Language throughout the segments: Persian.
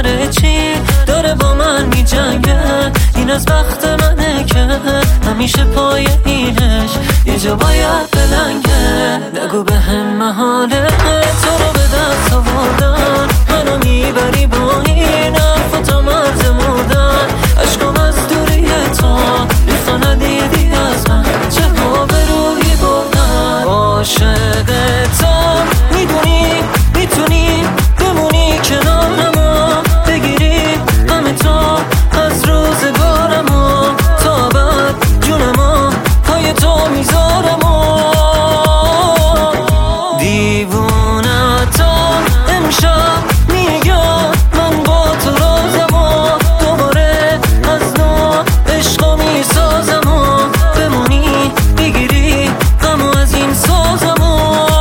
بالاخره چی داره با من می جنگه؟ این از بخت منه که همیشه پای اینش یه جا باید بلنگه. نگو به هم محاله تو رو به دست آوردن، منو میبری با این حرف و تا مرز مردن. عشقم از دوری تو ریختا ندیدی از من، چه ها به روی بردن. عاشق تو میدونی میتونی بمونی کنارمو، بگیری همه تو از روزگارمو، تا بعد جونمو پای تو میذارمو. دیوونتم امشب میگم من با تو رازمو، دوباره از نو عشقو میسازمو، بمونی بگیری غمو از این سازمو.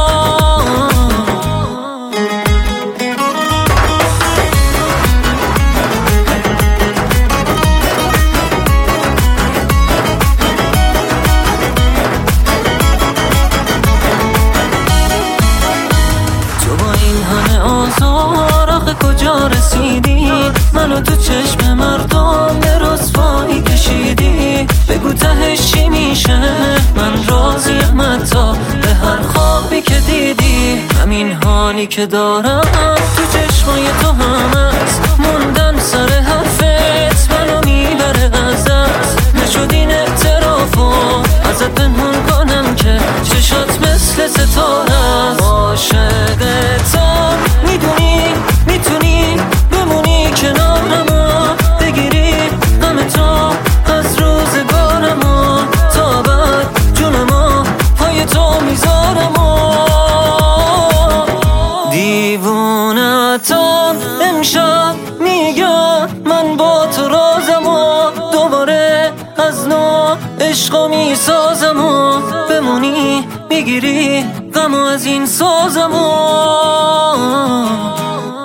آخه کجا رسیدی؟ منو تو چشم مردم به رسوایی کشیدی. بگو تهش چی میشه؟ من راضیم حتی به هر خوابی که دیدی. همین حالی که دارم تو چشمای تو هم هست، موندن سر حرفت منو میبره ازت. نشد این اعترافو ازت پنهون کنم که چشات مثل ستاره است. عاشق تو میدونی میتونی بمونی کنارمو، بگیری همه تو از روزگارمو، تا بعد جونمو پای تو میذارمو. دیوونتم امشب میگم من با تو رازمو، دوباره از نو عشقو میسازمو، بمونی بگیری غمو از این سازمو.